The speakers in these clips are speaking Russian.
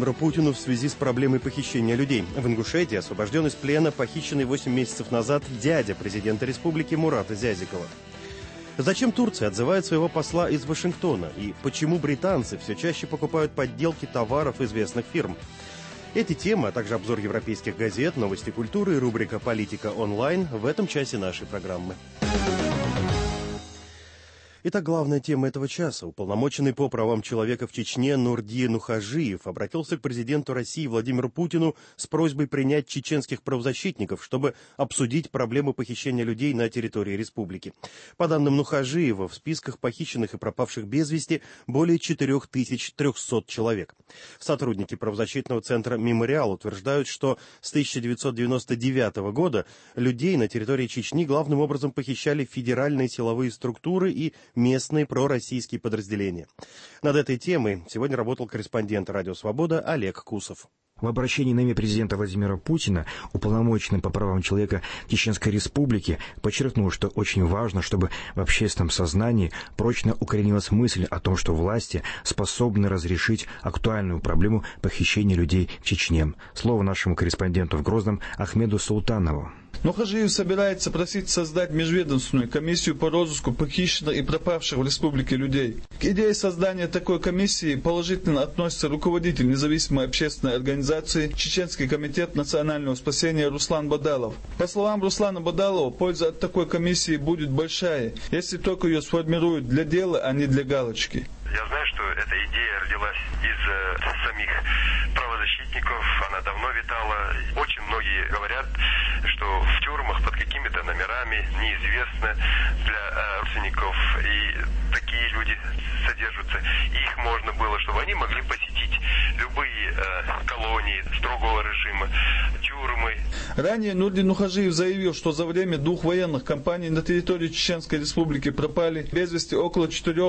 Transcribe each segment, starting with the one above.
Владимиру Путину в связи с проблемой похищения людей. В Ингушетии освобожден из плена похищенный 8 месяцев назад дядя президента республики Мурата Зязикова. Зачем Турция отзывает своего посла из Вашингтона? И почему британцы все чаще покупают подделки товаров известных фирм? Эти темы, а также обзор европейских газет, новости культуры и рубрика «Политика онлайн» в этом часе нашей программы. Итак, главная тема этого часа. Уполномоченный по правам человека в Чечне Нурди Нухажиев обратился к президенту России Владимиру Путину с просьбой принять чеченских правозащитников, чтобы обсудить проблему похищения людей на территории республики. По данным Нухажиева, в списках похищенных и пропавших без вести более 4300 человек. Сотрудники правозащитного центра «Мемориал» утверждают, что с 1999 года людей на территории Чечни главным образом похищали федеральные силовые структуры и местные пророссийские подразделения. Над этой темой сегодня работал корреспондент «Радио Свобода» Олег Кусов. В обращении на имя президента Владимира Путина, уполномоченным по правам человека Чеченской Республики, подчеркнул, что очень важно, чтобы в общественном сознании прочно укоренилась мысль о том, что власти способны разрешить актуальную проблему похищения людей в Чечне. Слово нашему корреспонденту в Грозном Ахмеду Султанову. Нухажиев собирается просить создать межведомственную комиссию по розыску похищенных и пропавших в республике людей. К идее создания такой комиссии положительно относится руководитель независимой общественной организации Чеченский комитет национального спасения Руслан Бадалов. По словам Руслана Бадалова, польза от такой комиссии будет большая, если только ее сформируют для дела, а не для галочки. Я знаю, что эта идея родилась из самих правозащитников, она давно витала. Очень многие говорят, что в тюрьмах под какими-то номерами неизвестно для родственников, и такие люди содержатся. Их можно было, чтобы они могли посетить любые колонии строгого режима, тюрьмы. Ранее Нурди Нухажиев заявил, что за время двух военных кампаний на территории Чеченской Республики пропали без вести около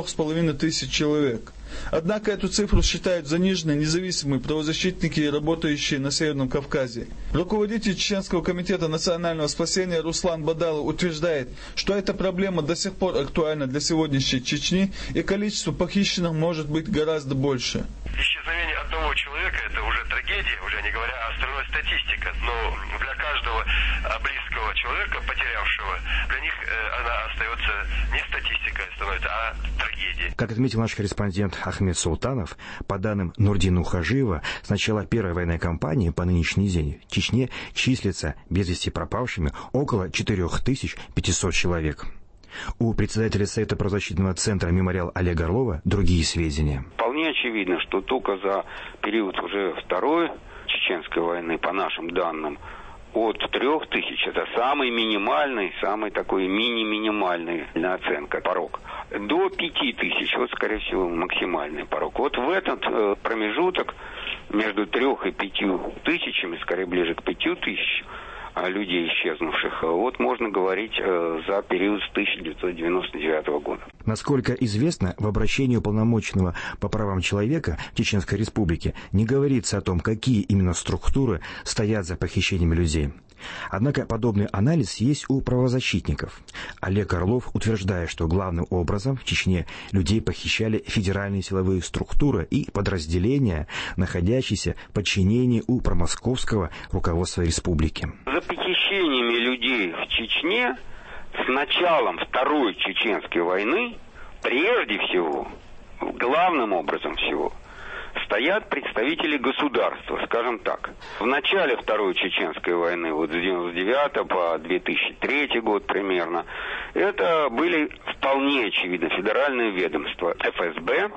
4500 человек. Однако эту цифру считают заниженной независимые правозащитники, работающие на Северном Кавказе. Руководитель Чеченского комитета национального спасения Руслан Бадалов утверждает, что эта проблема до сих пор актуальна для сегодняшней Чечни, и количество похищенных может быть гораздо больше. Исчезновение одного человека – это уже трагедия, уже не говоря о остальной статистике. Но для каждого близкого человека, потерявшего, для них она остается не статистикой, становится, а трагедией. Как отметил наш корреспондент Ахмед Султанов, по данным Нурди Нухажиева, с начала первой военной кампании по нынешний день в Чечне числится без вести пропавшими около 4500 человек. У председателя Совета правозащитного центра «Мемориал» Олега Орлова другие сведения. Вполне очевидно, что только за период уже Второй Чеченской войны, по нашим данным, от 3000, это самый минимальный, самый такой мини-минимальный оценка, порог, до 5000, вот, скорее всего, максимальный порог. Вот в этот промежуток между 3 и 5 тысячами, скорее ближе к 5000, людей исчезнувших, вот можно говорить за период с 1999 года. Насколько известно, в обращении уполномоченного по правам человека в Чеченской Республике не говорится о том, какие именно структуры стоят за похищением людей. Однако подобный анализ есть у правозащитников. Олег Орлов утверждает, что главным образом в Чечне людей похищали федеральные силовые структуры и подразделения, находящиеся в подчинении у промосковского руководства республики. За похищениями людей в Чечне с началом Второй Чеченской войны, прежде всего, главным образом всего, стоят представители государства, скажем так. В начале Второй Чеченской войны, вот с 1999 по 2003 год примерно, это были вполне очевидно федеральные ведомства ФСБ,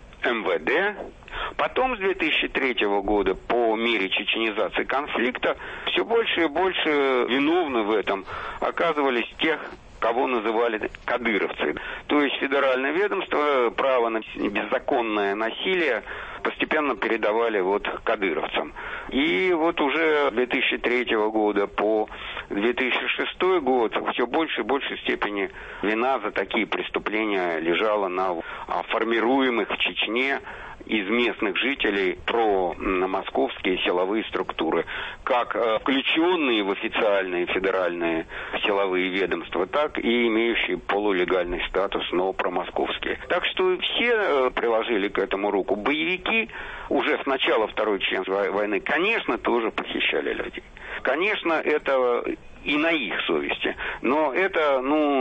МВД. Потом с 2003 года по мере чеченизации конфликта все больше и больше виновны в этом оказывались тех, кого называли кадыровцы. То есть федеральное ведомство право на беззаконное насилие постепенно передавали вот кадыровцам. И вот уже с 2003 года по 2006 год все больше и большей степени вина за такие преступления лежала на формируемых в Чечне из местных жителей про московские силовые структуры, как включенные в официальные федеральные силовые ведомства, так и имеющие полулегальный статус, но промосковские. Так что все приложили к этому руку. Боевики уже с начала Второй Чеченской войны, конечно, тоже похищали людей. Конечно, это и на их совести. Но это,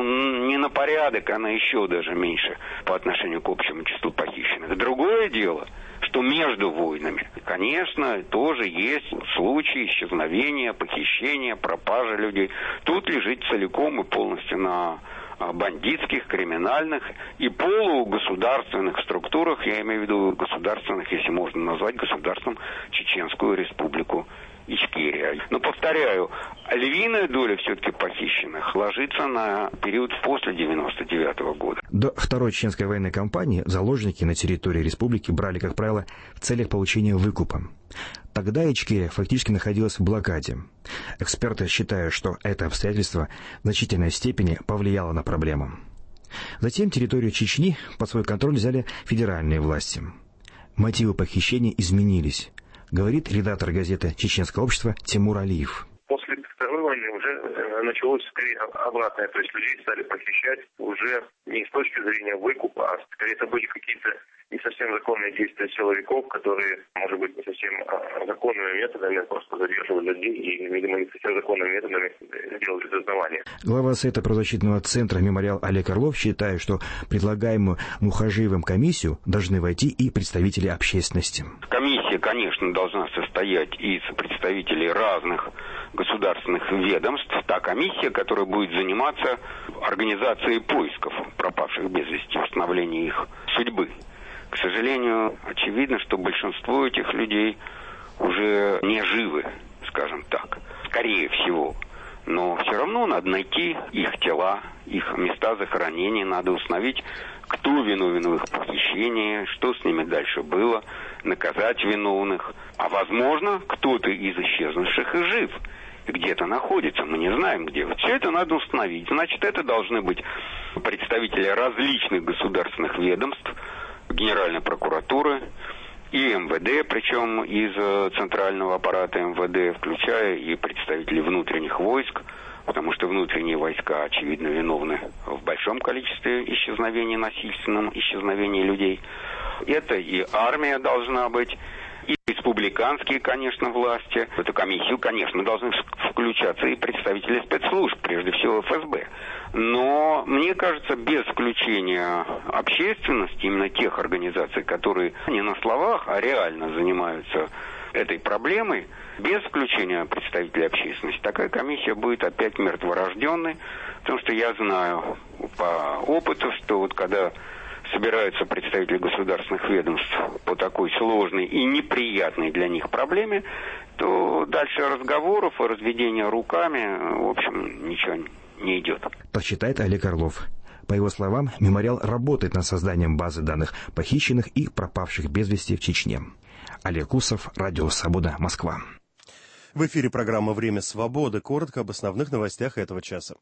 не на порядок, а на еще даже меньше по отношению к общему числу похищенных. Другое дело, что между войнами, конечно, тоже есть случаи исчезновения, похищения, пропажи людей. Тут лежит целиком и полностью на бандитских, криминальных и полугосударственных структурах, я имею в виду государственных, если можно назвать государством, Чеченскую Республику Ичкерия. Но, повторяю, львиная доля все-таки похищенных ложится на период после 99-го года. До Второй Чеченской военной кампании заложники на территории республики брали, как правило, в целях получения выкупа. Тогда Ичкерия фактически находилась в блокаде. Эксперты считают, что это обстоятельство в значительной степени повлияло на проблему. Затем территорию Чечни под свой контроль взяли федеральные власти. Мотивы похищения изменились, говорит редактор газеты «Чеченское общество» Тимур Алиев. После Второй войны уже началось скорее обратное, то есть людей стали похищать уже не с точки зрения выкупа, а скорее это были какие-то не совсем законные действия силовиков, которые, может быть, не совсем законными методами просто задерживали людей и, видимо, не совсем законными методами делали дознавание. Глава Совета правозащитного центра «Мемориал» Олег Орлов считает, что предлагаемую Нухажиевым комиссию должны войти и представители общественности. Комиссия, конечно, должна состоять из представителей разных государственных ведомств. Та комиссия, которая будет заниматься организацией поисков пропавших без вести, установлением их судьбы. К сожалению, очевидно, что большинство этих людей уже не живы, скажем так, скорее всего. Но все равно надо найти их тела, их места захоронения, надо установить, кто виновен в их похищении, что с ними дальше было, наказать виновных. А возможно, кто-то из исчезнувших и жив, где-то находится, мы не знаем где. Вот все это надо установить. Значит, это должны быть представители различных государственных ведомств, Генеральной прокуратуры и МВД, причем из центрального аппарата МВД, включая и представителей внутренних войск, потому что внутренние войска, очевидно, виновны в большом количестве исчезновений, насильственном исчезновении людей. Это и армия должна быть, и республиканские, конечно, власти. В эту комиссию, конечно, должны включаться и представители спецслужб, прежде всего ФСБ. Но, мне кажется, без включения общественности, именно тех организаций, которые не на словах, а реально занимаются этой проблемой, без включения представителей общественности, такая комиссия будет опять мертворожденной, потому что я знаю по опыту, что вот когда собираются представители государственных ведомств по такой сложной и неприятной для них проблеме, то дальше разговоров и разведения руками, в общем, ничего не идет. Так считает Олег Орлов. По его словам, мемориал работает над созданием базы данных похищенных и пропавших без вести в Чечне. Олег Усов, Радио Свобода, Москва. В эфире программа «Время свободы». Коротко об основных новостях этого часа.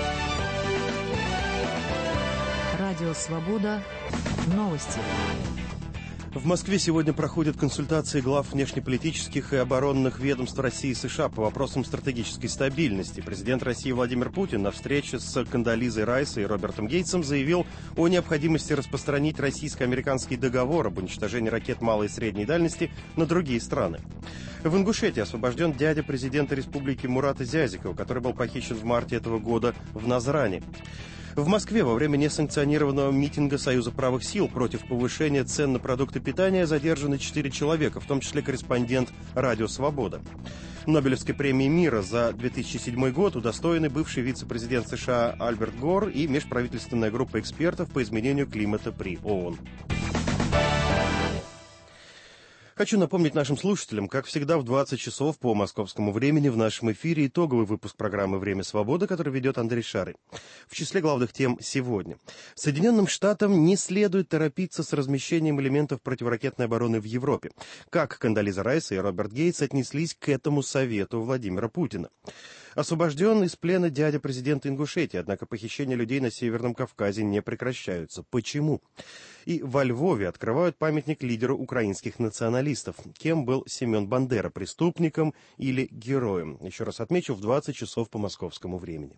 Радио Свобода. Новости. В Москве сегодня проходят консультации глав внешнеполитических и оборонных ведомств России и США по вопросам стратегической стабильности. Президент России Владимир Путин на встрече с Кондолизой Райс и Робертом Гейтсом заявил о необходимости распространить российско-американский договор об уничтожении ракет малой и средней дальности на другие страны. В Ингушетии освобожден дядя президента республики Мурата Зязикова, который был похищен в марте этого года в Назране. В Москве во время несанкционированного митинга Союза правых сил против повышения цен на продукты питания задержаны 4 человека, в том числе корреспондент «Радио Свобода». Нобелевской премии мира за 2007 год удостоены бывший вице-президент США Альберт Гор и межправительственная группа экспертов по изменению климата при ООН. Хочу напомнить нашим слушателям, как всегда, в 20 часов по московскому времени в нашем эфире итоговый выпуск программы «Время свободы», который ведет Андрей Шарый. В числе главных тем сегодня. Соединенным Штатам не следует торопиться с размещением элементов противоракетной обороны в Европе. Как Кондолиза Райс и Роберт Гейтс отнеслись к этому совету Владимира Путина. Освобожден из плена дядя президента Ингушетии, однако похищения людей на Северном Кавказе не прекращаются. Почему? И во Львове открывают памятник лидеру украинских националистов. Кем был Семен Бандера, преступником или героем? Еще раз отмечу, в 20 часов по московскому времени.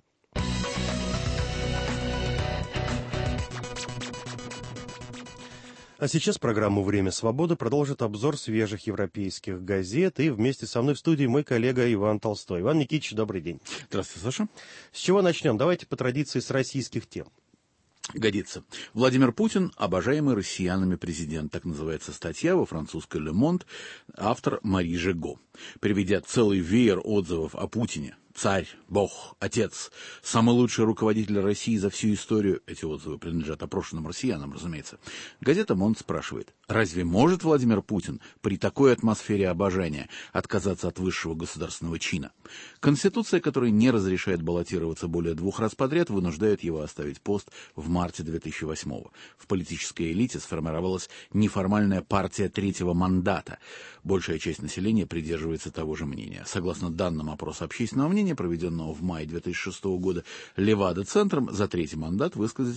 А сейчас программу «Время свободы» продолжит обзор свежих европейских газет. И вместе со мной в студии мой коллега Иван Толстой. Иван Никитич, добрый день. Здравствуйте, Саша. С чего начнем? Давайте по традиции с российских тем. Годится. Владимир Путин – обожаемый россиянами президент. Так называется статья во французской «Le Monde», автор Мари Жего. Приведя целый веер отзывов о Путине. Царь, бог, отец, самый лучший руководитель России за всю историю. Эти отзывы принадлежат опрошенным россиянам, разумеется. Газета «Монд» спрашивает, разве может Владимир Путин при такой атмосфере обожания отказаться от высшего государственного чина? Конституция, которая не разрешает баллотироваться более 2 раз подряд, вынуждает его оставить пост в марте 2008-го. В политической элите сформировалась неформальная партия третьего мандата. Большая часть населения придерживается того же мнения. Согласно данным опроса общественного мнения, проведенного в мае 2006 года Левада-центром, за третий мандат высказали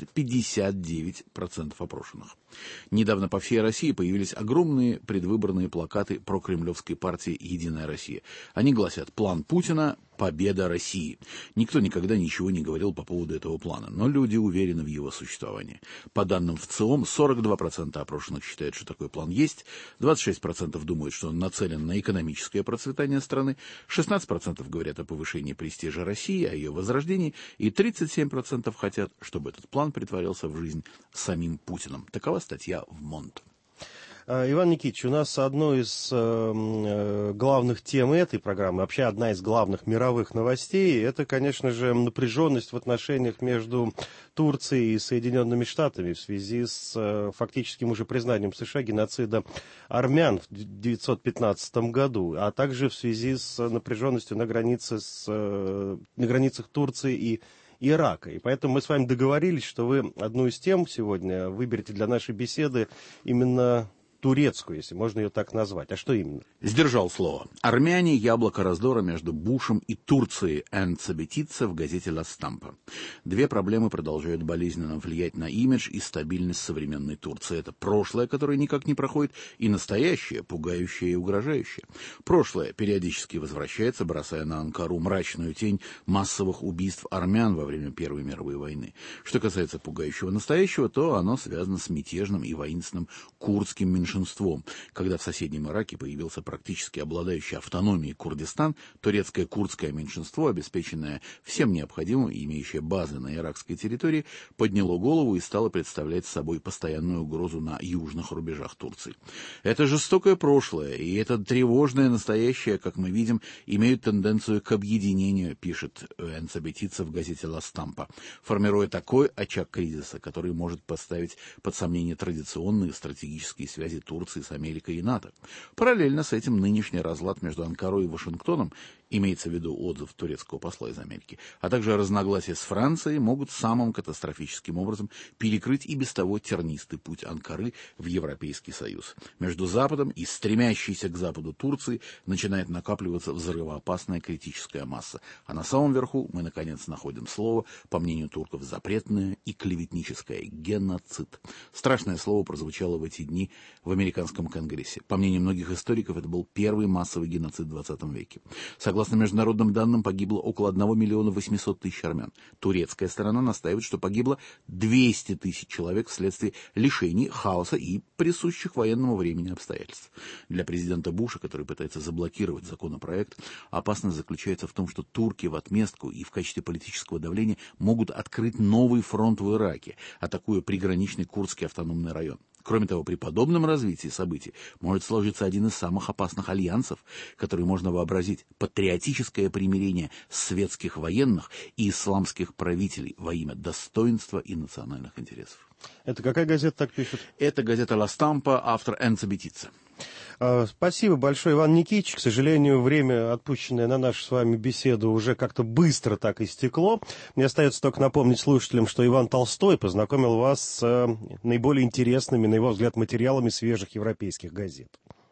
59% опрошенных. Недавно по всей России появились огромные предвыборные плакаты прокремлевской партии «Единая Россия». Они гласят «План Путина – победа России». Никто никогда ничего не говорил по поводу этого плана, но люди уверены в его существовании. По данным ВЦИОМ, 42% опрошенных считают, что такой план есть, 26% думают, что он нацелен на экономическое процветание страны, 16% говорят о повышении престижа России, о ее возрождении, и 37% хотят, чтобы этот план притворился в жизнь самим Путиным. Такова статья в «Монд». Иван Никитич, у нас одной из главных тем этой программы, вообще одна из главных мировых новостей, это, конечно же, напряженность в отношениях между Турцией и Соединенными Штатами в связи с фактическим уже признанием США геноцида армян в 1915 году, а также в связи с напряженностью на границах Турции и Ирака. И поэтому мы с вами договорились, что вы одну из тем сегодня выберете для нашей беседы именно турецкую, если можно ее так назвать. А что именно? Сдержал слово. Армяне – яблоко раздора между Бушем и Турцией. Энцебетица в газете «Ла Стампа». Две проблемы продолжают болезненно влиять на имидж и стабильность современной Турции. Это прошлое, которое никак не проходит, и настоящее, пугающее и угрожающее. Прошлое периодически возвращается, бросая на Анкару мрачную тень массовых убийств армян во время Первой мировой войны. Что касается пугающего настоящего, то оно связано с мятежным и воинственным курдским меньшинством. Когда в соседнем Ираке появился практически обладающий автономией Курдистан, турецкое курдское меньшинство, обеспеченное всем необходимым и имеющее базы на иракской территории, подняло голову и стало представлять собой постоянную угрозу на южных рубежах Турции. Это жестокое прошлое и это тревожное настоящее, как мы видим, имеют тенденцию к объединению, пишет Энцебетица в газете «Ла Стампа», формируя такой очаг кризиса, который может поставить под сомнение традиционные стратегические связи Турции с Америкой и НАТО. Параллельно с этим нынешний разлад между Анкарой и Вашингтоном, имеется в виду отзыв турецкого посла из Америки, а также разногласия с Францией могут самым катастрофическим образом перекрыть и без того тернистый путь Анкары в Европейский Союз. Между Западом и стремящейся к Западу Турции начинает накапливаться взрывоопасная критическая масса. А на самом верху мы, наконец, находим слово, по мнению турков, запретное и клеветническое – геноцид. Страшное слово прозвучало в эти дни в американском Конгрессе. По мнению многих историков, это был первый массовый геноцид в 20 веке. Согласно международным данным, погибло около 1 800 000 армян. Турецкая сторона настаивает, что погибло 200 000 человек вследствие лишений, хаоса и присущих военному времени обстоятельств. Для президента Буша, который пытается заблокировать законопроект, опасность заключается в том, что турки в отместку и в качестве политического давления могут открыть новый фронт в Ираке, атакуя приграничный курдский автономный район. Кроме того, при подобном развитии событий может сложиться один из самых опасных альянсов, который можно вообразить – патриотическое примирение светских военных и исламских правителей во имя достоинства и национальных интересов. Это какая газета так пишет? Это газета «Ла Стампа», автор Энцебетица. Спасибо большое, Иван Никитич. К сожалению, время, отпущенное на нашу с вами беседу, уже как-то быстро так истекло. Мне остается только напомнить слушателям, что Иван Толстой познакомил вас с наиболее интересными, на его взгляд, материалами свежих европейских газет.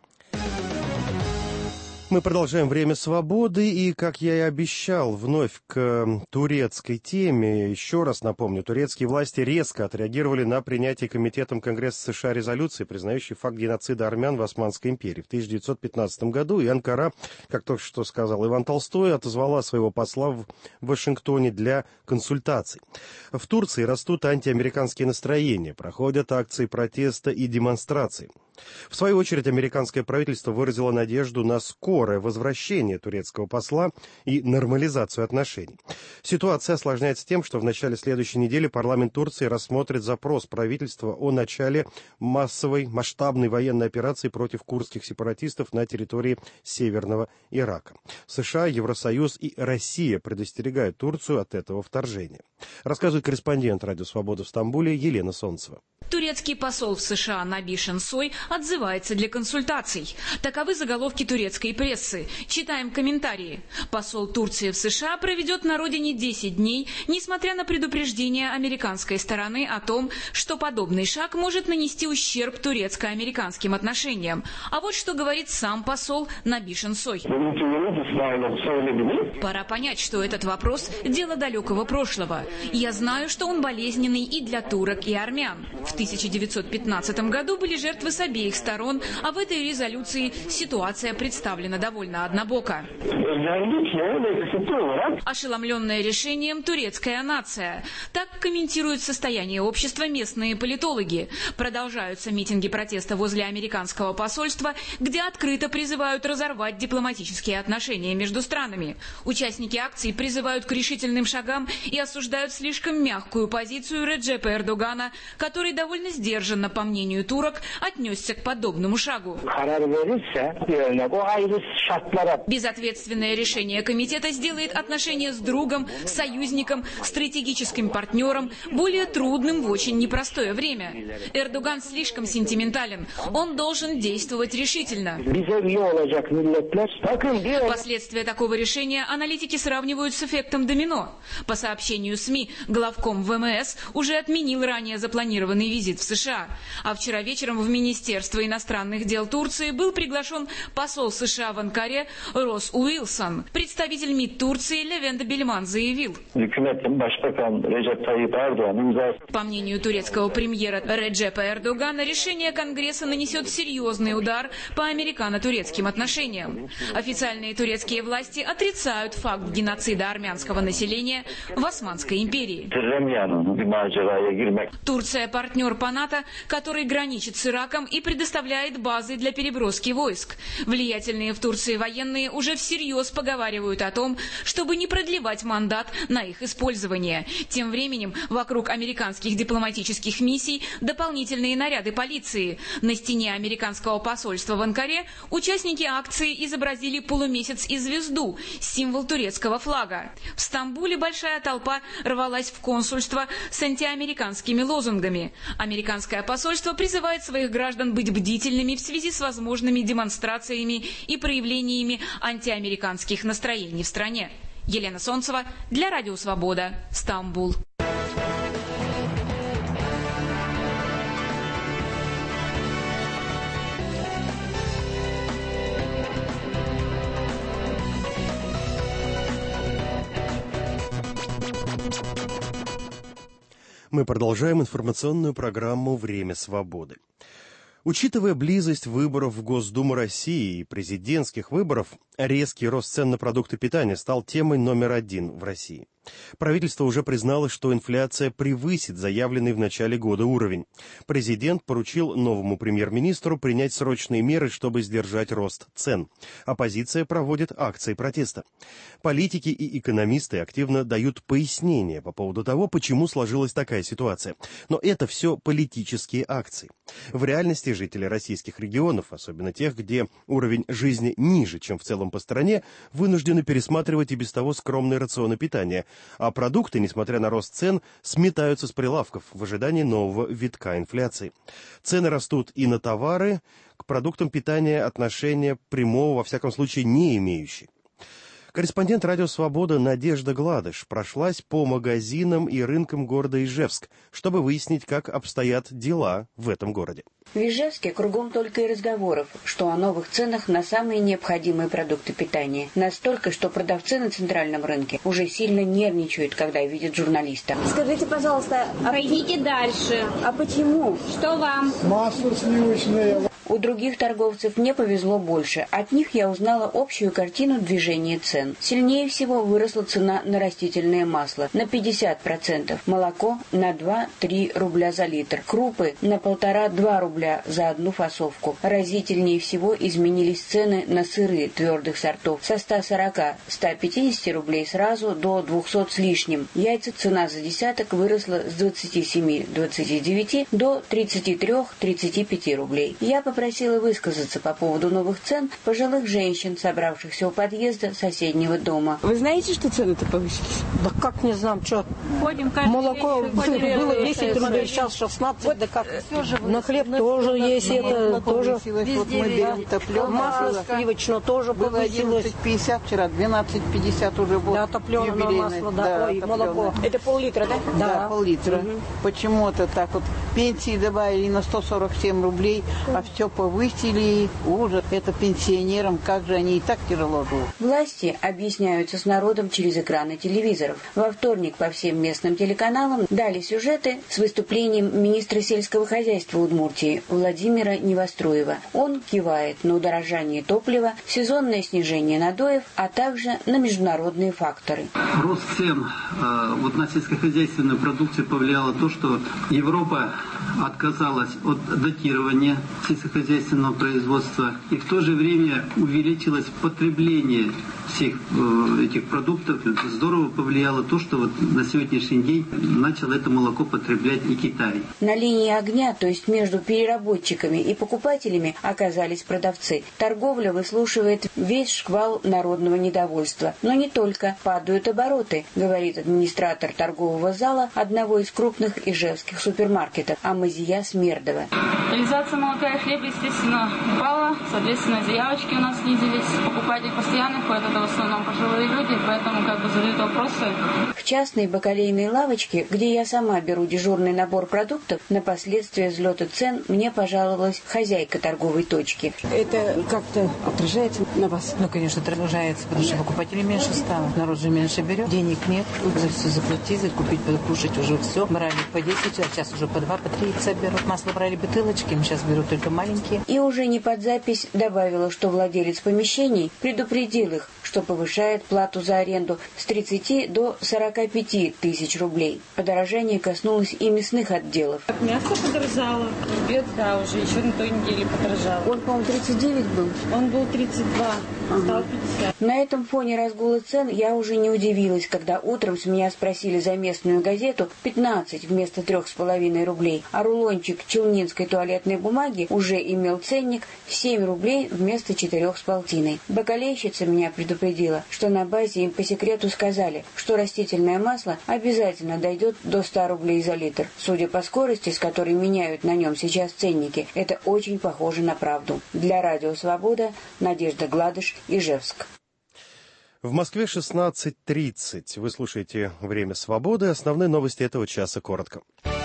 Мы продолжаем «Время свободы», и, как я и обещал, вновь к турецкой теме. Еще раз напомню, турецкие власти резко отреагировали на принятие Комитетом Конгресса США резолюции, признающей факт геноцида армян в Османской империи в 1915 году, и Анкара, как только что сказал Иван Толстой, отозвала своего посла в Вашингтоне для консультаций. В Турции растут антиамериканские настроения, проходят акции протеста и демонстрации. В свою очередь, американское правительство выразило надежду на скорое возвращение турецкого посла и нормализацию отношений. Ситуация осложняется тем, что в начале следующей недели парламент Турции рассмотрит запрос правительства о начале массовой масштабной военной операции против курдских сепаратистов на территории Северного Ирака. США, Евросоюз и Россия предостерегают Турцию от этого вторжения. Рассказывает корреспондент «Радио Свобода» в Стамбуле Елена Солнцева. Турецкий посол в США Наби Шенсой отзывается для консультаций. Таковы заголовки турецкой прессы. Читаем комментарии. Посол Турции в США проведет на родине 10 дней, несмотря на предупреждение американской стороны о том, что подобный шаг может нанести ущерб турецко-американским отношениям. А вот что говорит сам посол Наби Шенсой. Пора понять, что этот вопрос – дело далекого прошлого. Я знаю, что он болезненный и для турок, и армян. В 1915 году были жертвы с обеих сторон, а в этой резолюции ситуация представлена довольно однобоко. Ошеломленная решением турецкая нация. Так комментируют состояние общества местные политологи. Продолжаются митинги протеста возле американского посольства, где открыто призывают разорвать дипломатические отношения между странами. Участники акций призывают к решительным шагам и осуждают слишком мягкую позицию Реджепа Эрдогана, который довольно сдержанно, по мнению турок, отнесся к подобному шагу. Безответственное решение комитета сделает отношения с другом, союзником, стратегическим партнером более трудным в очень непростое время. Эрдоган слишком сентиментален. Он должен действовать решительно. Последствия такого решения аналитики сравнивают с эффектом домино. По сообщению СМИ, главком ВМС уже отменил ранее запланированный визит в США. А вчера вечером в Министерство иностранных дел Турции был приглашен посол США в Анкаре Рос Уилсон. Представитель МИД Турции Левент Бельман заявил: по мнению турецкого премьера Реджепа Эрдогана, решение Конгресса нанесет серьезный удар по американо-турецким отношениям. Официальные турецкие власти отрицают факт геноцида армянского населения в Османской империи. Турция – партнер по НАТО, который граничит с Ираком и предоставляет базы для переброски войск. Влиятельные в Турции военные уже всерьез поговаривают о том, чтобы не продлевать мандат на их использование. Тем временем вокруг американских дипломатических миссий дополнительные наряды полиции. На стене американского посольства в Анкаре участники акции изобразили полумесяц и звезду, символ турецкого флага. В Стамбуле большая толпа рвалась в консульство с антиамериканскими лозунгами. Американское посольство призывает своих граждан быть бдительными в связи с возможными демонстрациями и проявлениями антиамериканских настроений в стране. Елена Солнцева для Радио Свобода, Стамбул. Мы продолжаем информационную программу «Время свободы». Учитывая близость выборов в Госдуму России и президентских выборов, резкий рост цен на продукты питания стал темой номер один в России. Правительство уже признало, что инфляция превысит заявленный в начале года уровень. Президент поручил новому премьер-министру принять срочные меры, чтобы сдержать рост цен. Оппозиция проводит акции протеста. Политики и экономисты активно дают пояснения по поводу того, почему сложилась такая ситуация. Но это все политические акции. В реальности жители российских регионов, особенно тех, где уровень жизни ниже, чем в целом по стране, вынуждены пересматривать и без того скромные рационы питания, а продукты, несмотря на рост цен, сметаются с прилавков в ожидании нового витка инфляции. Цены растут и на товары, к продуктам питания отношения прямого, во всяком случае, не имеющие. Корреспондент «Радио Свобода» Надежда Гладыш прошлась по магазинам и рынкам города Ижевск, чтобы выяснить, как обстоят дела в этом городе. В Ижевске кругом только и разговоров, что о новых ценах на самые необходимые продукты питания. Настолько, что продавцы на центральном рынке уже сильно нервничают, когда видят журналиста. Скажите, пожалуйста, пройдите дальше. А почему? Что вам? Масло сливочное. У других торговцев мне повезло больше. От них я узнала общую картину движения цен. Сильнее всего выросла цена на растительное масло на 50%, молоко на 2-3 рубля за литр, крупы на 1,5-2 рубля за одну фасовку. Разительнее всего изменились цены на сыры твердых сортов со 140-150 рублей сразу до 200 с лишним. Яйца цена за десяток выросла с 27-29 до 33-35 рублей. Я попросила высказаться по поводу новых цен пожилых женщин, собравшихся у подъезда соседнего дома. Вы знаете, что цены-то повысились? Да как не знаю, что? Молоко было 10 рублей, сейчас 16, вот, да как? На хлеб тоже есть, это тоже. Вот мы берем топленое. Масло сливочное тоже повысилось. 11,50 вчера, 12,50 уже было. Да, топленое масло, да, ой, молоко. Это пол-литра, да? Да, пол-литра. Почему-то так вот пенсии добавили на 147 рублей, а все повысили. Ужас. Это пенсионерам, как же они и так тяжело живут. Власти объясняются с народом через экраны телевизоров. Во вторник по всем местным телеканалам дали сюжеты с выступлением министра сельского хозяйства Удмуртии Владимира Невостроева. Он кивает на удорожание топлива, сезонное снижение надоев, а также на международные факторы. Рост цен вот на сельскохозяйственную продукцию повлияло то, что Европа отказалась от датирования сельскохозяйственного производства, и в то же время увеличилось потребление всех этих продуктов. Здорово повлияло то, что вот на сегодняшний день начал это молоко потреблять и Китай. На линии огня, то есть между переработчиками и покупателями, оказались продавцы. Торговля выслушивает весь шквал народного недовольства. Но не только. Падают обороты, говорит администратор торгового зала одного из крупных ижевских супермаркетов Амазия Смердова. Реализация молока и хлеба, естественно, упала. Соответственно, заявочки у нас снизились. Покупатели постоянно ходят, это в основном пожилые люди, поэтому задают вопросы. В частной бакалейной лавочке, где я сама беру дежурный набор продуктов, на последствия взлета цен мне пожаловалась хозяйка торговой точки. Это как-то отражается на вас? Ну, конечно, отражается, потому что покупателей меньше стало. Народ же меньше берет, денег нет. За все заплатить, закупить, покушать уже все. Брали по 10, а сейчас уже по 2, по 3 яйца берут. Масло брали бутылочки, сейчас берут только маленькие. И уже не под запись добавила, что владелец помещений предупредил их, что повышает плату за аренду с 30 до 45 тысяч рублей. Подорожание коснулось и мясных отделов. Мясо подорожало. Обед, да, уже еще на той неделе подорожало. Он, по-моему, 39 был? Он был 32, стал 50. На этом фоне разгула цен я уже не удивилась, когда утром с меня спросили за местную газету 15 вместо 3,5 рублей, а рулончик челнинской туалетной бумаги уже имел ценник 7 рублей вместо 4,5. Бакалейщица меня предупредила, что на базе им по секрету сказали, что растительное масло обязательно дойдет до 100 рублей за литр. Судя по скорости, с которой меняют на нем сейчас ценники, это очень похоже на правду. Для Радио Свобода, Надежда Гладыш, Ижевск. В Москве 16:30. Вы слушаете «Время свободы». Основные новости этого часа коротко.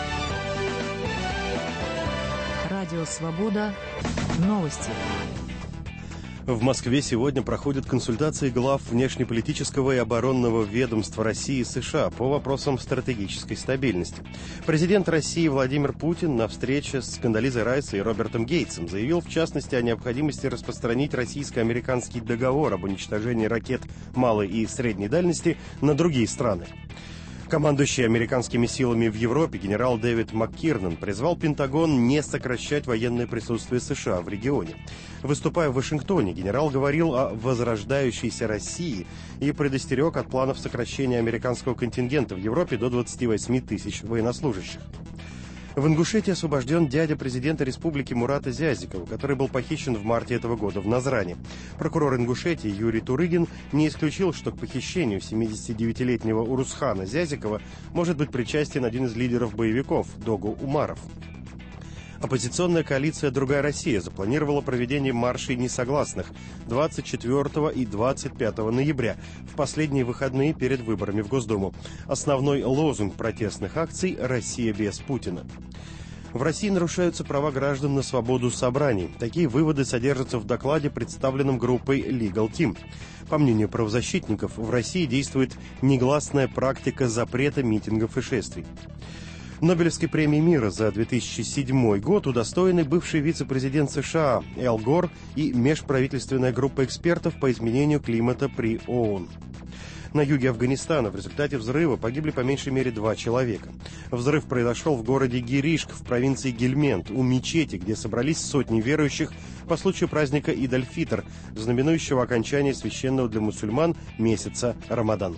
Радио Свобода. Новости. В Москве сегодня проходят консультации глав внешнеполитического и оборонного ведомства России и США по вопросам стратегической стабильности. Президент России Владимир Путин на встрече с Кондолизой Райс и Робертом Гейтсом заявил, в частности, о необходимости распространить российско-американский договор об уничтожении ракет малой и средней дальности на другие страны. Командующий американскими силами в Европе генерал Дэвид МакКирнан призвал Пентагон не сокращать военное присутствие США в регионе. Выступая в Вашингтоне, генерал говорил о возрождающейся России и предостерег от планов сокращения американского контингента в Европе до 28 тысяч военнослужащих. В Ингушетии освобожден дядя президента республики Мурата Зязикова, который был похищен в марте этого года в Назране. Прокурор Ингушетии Юрий Турыгин не исключил, что к похищению 79-летнего Урусхана Зязикова может быть причастен один из лидеров боевиков – Догу Умаров. Оппозиционная коалиция «Другая Россия» запланировала проведение маршей несогласных 24 и 25 ноября, в последние выходные перед выборами в Госдуму. Основной лозунг протестных акций «Россия без Путина». В России нарушаются права граждан на свободу собраний. Такие выводы содержатся в докладе, представленном группой Legal Team. По мнению правозащитников, в России действует негласная практика запрета митингов и шествий. Нобелевской премии мира за 2007 год удостоены бывший вице-президент США Эл Гор и межправительственная группа экспертов по изменению климата при ООН. На юге Афганистана в результате взрыва погибли по меньшей мере 2 человека. Взрыв произошел в городе Гиришк в провинции Гельмент, у мечети, где собрались сотни верующих по случаю праздника Идаль-Фитр, знаменующего окончание священного для мусульман месяца Рамадан.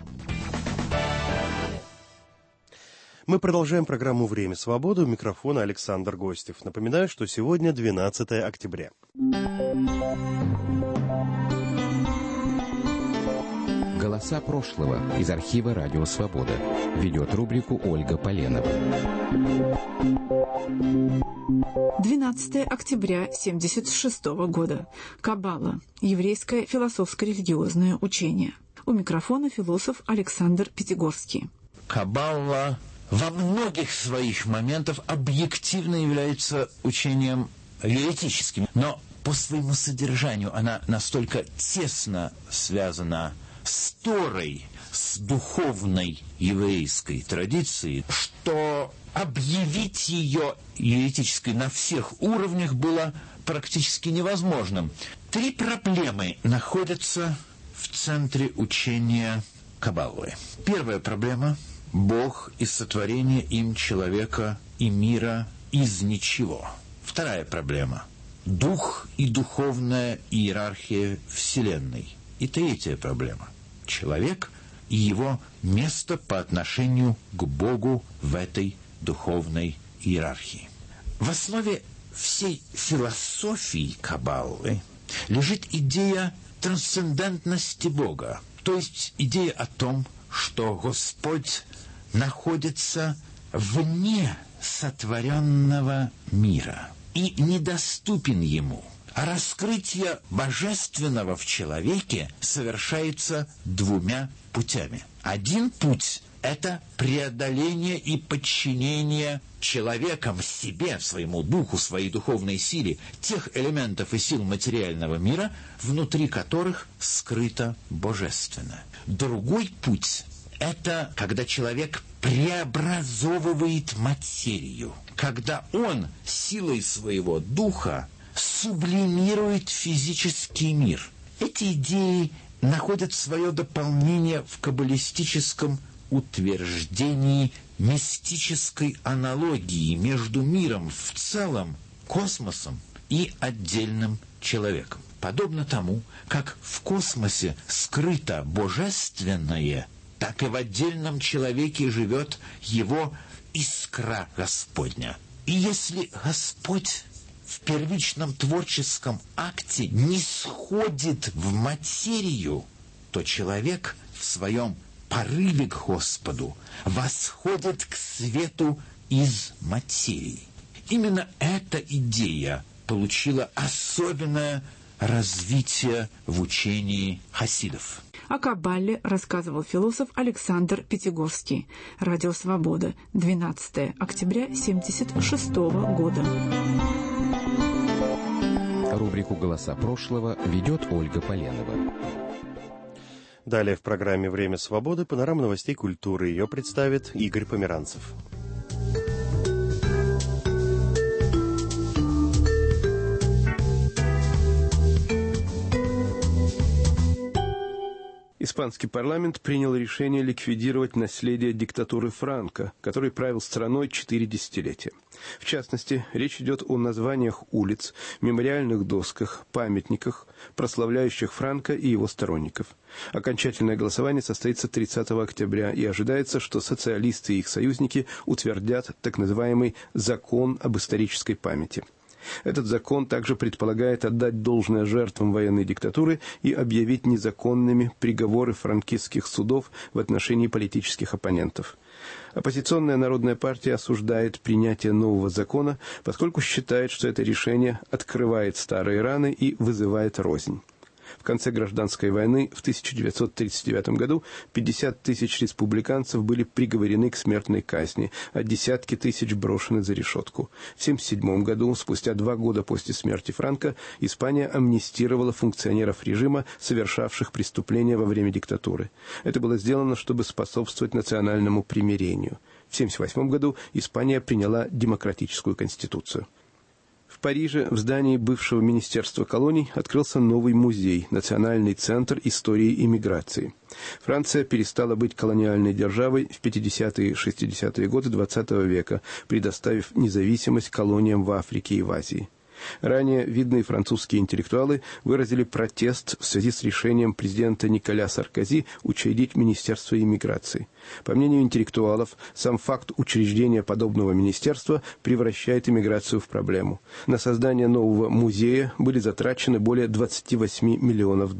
Мы продолжаем программу «Время свободы». У микрофона Александр Гостев. Напоминаю, что сегодня 12 октября. Голоса прошлого из архива «Радио Свобода». Ведет рубрику Ольга Поленова. 12 октября 1976 года. Каббала. Еврейское философско-религиозное учение. У микрофона философ Александр Пятигорский. Каббала во многих своих моментах объективно является учением еретическим, но по своему содержанию она настолько тесно связана с Торой, с духовной еврейской традицией, что объявить ее еретической на всех уровнях было практически невозможным. 3 проблемы находятся в центре учения Каббалы. Первая проблема – Бог и сотворение им человека и мира из ничего. Вторая проблема – Дух и духовная иерархия Вселенной. И третья проблема – человек и его место по отношению к Богу в этой духовной иерархии. В основе всей философии Каббалы лежит идея трансцендентности Бога, то есть идея о том, что Господь находится вне сотворенного мира и недоступен ему. А раскрытие божественного в человеке совершается 2 путями. Один путь – это преодоление и подчинение человеком себе, своему духу, своей духовной силе, тех элементов и сил материального мира, внутри которых скрыто божественное. Другой путь – это когда человек преобразовывает материю, когда он силой своего духа сублимирует физический мир. Эти идеи находят свое дополнение в каббалистическом утверждении мистической аналогии между миром в целом, космосом и отдельным человеком. Подобно тому, как в космосе скрыто божественное, так и в отдельном человеке живет его искра Господня. И если Господь в первичном творческом акте не сходит в материю, то человек в своем порыве к Господу восходит к свету из материи. Именно эта идея получила особенное развитие в учении хасидов. О Каббале рассказывал философ Александр Пятигорский. Радио Свобода. 12 октября 1976 года. Рубрику «Голоса прошлого» ведет Ольга Поленова. Далее в программе «Время свободы» панорама новостей культуры. Ее представит Игорь Померанцев. Испанский парламент принял решение ликвидировать наследие диктатуры Франко, который правил страной 4 десятилетия. В частности, речь идет о названиях улиц, мемориальных досках, памятниках, прославляющих Франко и его сторонников. Окончательное голосование состоится 30 октября, и ожидается, что социалисты и их союзники утвердят так называемый «закон об исторической памяти». Этот закон также предполагает отдать должное жертвам военной диктатуры и объявить незаконными приговоры франкистских судов в отношении политических оппонентов. Оппозиционная Народная партия осуждает принятие нового закона, поскольку считает, что это решение открывает старые раны и вызывает рознь. В конце гражданской войны в 1939 году 50 тысяч республиканцев были приговорены к смертной казни, а десятки тысяч брошены за решетку. В 1977 году, спустя 2 года после смерти Франко, Испания амнистировала функционеров режима, совершавших преступления во время диктатуры. Это было сделано, чтобы способствовать национальному примирению. В 1978 году Испания приняла демократическую конституцию. В Париже в здании бывшего Министерства колоний открылся новый музей – Национальный центр истории иммиграции. Франция перестала быть колониальной державой в 50-е и 60-е годы XX века, предоставив независимость колониям в Африке и в Азии. Ранее видные французские интеллектуалы выразили протест в связи с решением президента Николя Саркози учредить Министерство иммиграции. По мнению интеллектуалов, сам факт учреждения подобного министерства превращает иммиграцию в проблему. На создание нового музея были затрачены более $28 миллионов.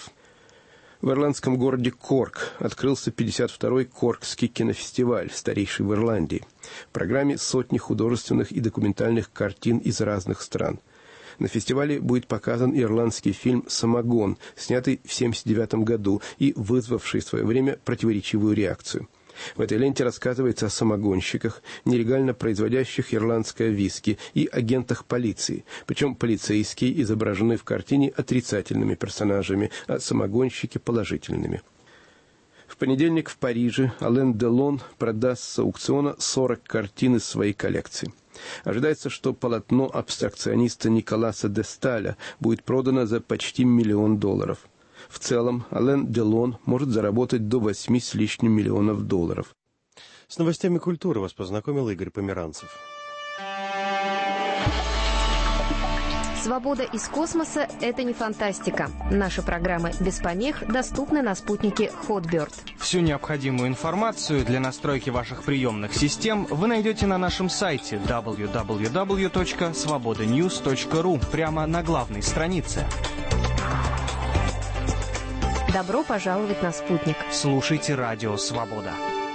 В ирландском городе Корк открылся 52-й Коркский кинофестиваль, старейший в Ирландии. В программе сотни художественных и документальных картин из разных стран. На фестивале будет показан ирландский фильм «Самогон», снятый в 1979 году и вызвавший в свое время противоречивую реакцию. В этой ленте рассказывается о самогонщиках, нелегально производящих ирландское виски, и агентах полиции. Причем полицейские изображены в картине отрицательными персонажами, а самогонщики – положительными. В понедельник в Париже Ален Делон продаст с аукциона 40 картин из своей коллекции. Ожидается, что полотно абстракциониста Николаса де Сталя будет продано за почти $1 миллион. В целом, Ален Делон может заработать до 8 с лишним миллионов долларов. С новостями культуры вас познакомил Игорь Померанцев. Свобода из космоса – это не фантастика. Наши программы без помех доступны на спутнике Hotbird. Всю необходимую информацию для настройки ваших приемных систем вы найдете на нашем сайте www.svobodanews.ru прямо на главной странице. Добро пожаловать на спутник. Слушайте Радио Свобода.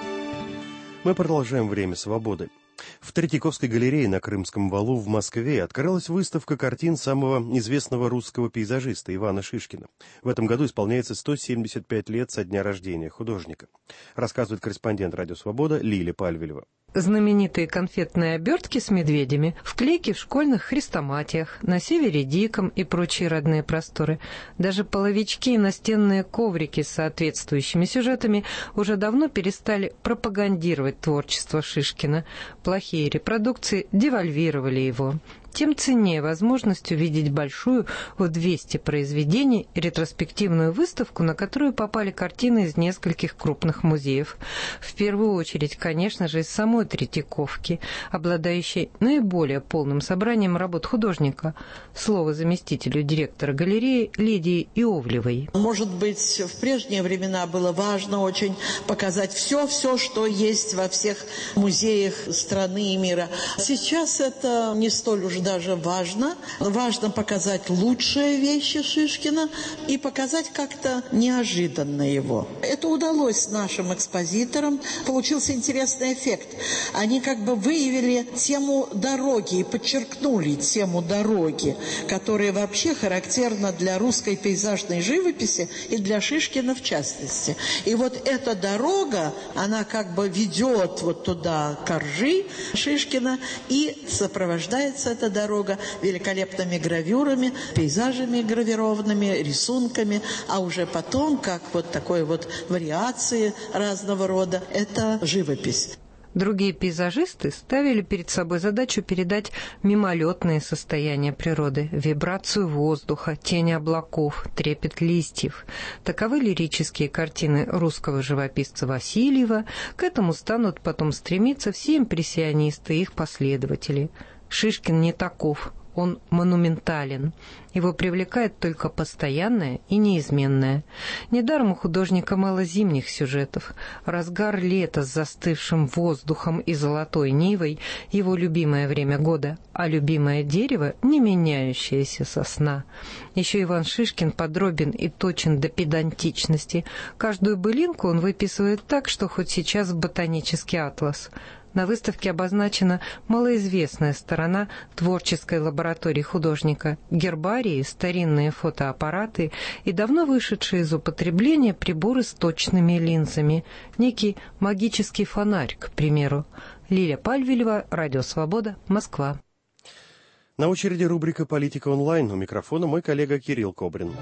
Мы продолжаем «Время свободы». В Третьяковской галерее на Крымском валу в Москве открылась выставка картин самого известного русского пейзажиста Ивана Шишкина. В этом году исполняется 175 лет со дня рождения художника. Рассказывает корреспондент «Радио Свобода» Лиля Пальвелева. Знаменитые конфетные обертки с медведями, вклейки в школьных хрестоматиях, на севере диком и прочие родные просторы. Даже половички и настенные коврики с соответствующими сюжетами уже давно перестали пропагандировать творчество Шишкина. Плохие репродукции девальвировали его. Тем ценнее возможность увидеть большую в 200 произведений ретроспективную выставку, на которую попали картины из нескольких крупных музеев. В первую очередь, конечно же, из самой Третьяковки, обладающей наиболее полным собранием работ художника. Слово заместителю директора галереи Лидии Иовлевой. Может быть, в прежние времена было важно очень показать все, что есть во всех музеях страны и мира. Сейчас это не столь уж даже важно. Важно показать лучшие вещи Шишкина и показать как-то неожиданно его. Это удалось нашим экспозиторам. Получился интересный эффект. Они как бы выявили тему дороги и подчеркнули тему дороги, которая вообще характерна для русской пейзажной живописи и для Шишкина в частности. И вот эта дорога, она как бы ведет вот туда коржи Шишкина, и сопровождается эта дорога великолепными гравюрами, пейзажами гравированными, рисунками, а уже потом, как вот такой вот вариации разного рода, это живопись. Другие пейзажисты ставили перед собой задачу передать мимолетные состояния природы, вибрацию воздуха, тени облаков, трепет листьев. Таковы лирические картины русского живописца Васильева. К этому станут потом стремиться все импрессионисты и их последователи. Шишкин не таков. Он монументален. Его привлекает только постоянное и неизменное. Недаром у художника мало зимних сюжетов. Разгар лета с застывшим воздухом и золотой нивой — его любимое время года, а любимое дерево — не меняющаяся сосна. Еще Иван Шишкин подробен и точен до педантичности. Каждую былинку он выписывает так, что хоть сейчас в ботанический атлас. На выставке обозначена малоизвестная сторона творческой лаборатории художника, гербарии, старинные фотоаппараты и давно вышедшие из употребления приборы с точными линзами, некий магический фонарь, к примеру. Лилия Пальвилева, Радио Свобода, Москва. На очереди рубрика «Политика онлайн». У микрофона мой коллега Кирилл Кобрин.